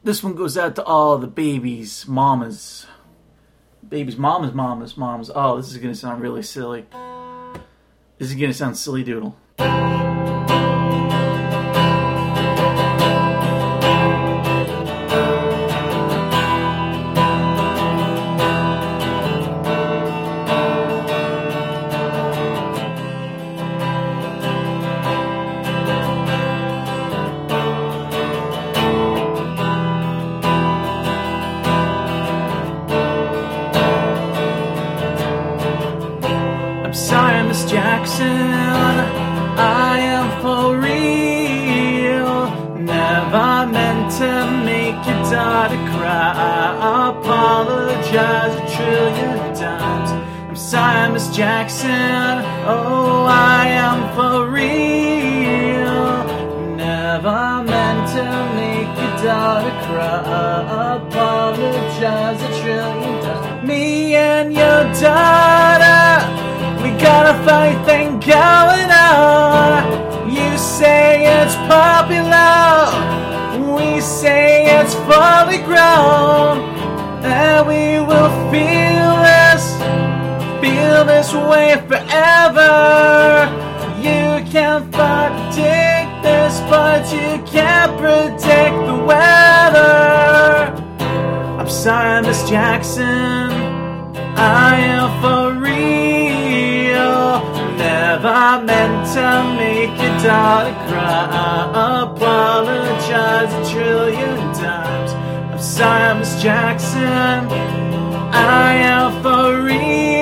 This one goes out to all the babies, mamas. Babies, mamas. Oh, this is going to sound really silly. This is going to sound silly doodle. I'm sorry, Miss Jackson, I am for real. Never meant to make your daughter cry. I apologize a trillion times. I'm sorry, Miss Jackson, oh, I am for real. Never meant to make your daughter cry. I apologize a trillion times. Me and your daughter, we got a funny thing going on. You say it's popular, we say it's fully grown, and we will feel this way forever. You can't predict this, but you can't predict the weather. I'm sorry, Miss Jackson, I am for real. Never meant to make your daughter cry. I apologize a trillion times. I'm sorry, Miss Jackson, I am for real.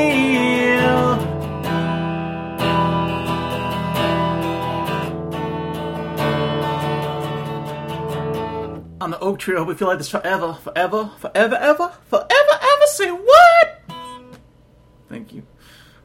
On the Oak Trio, we feel like this forever. Say what? Thank you.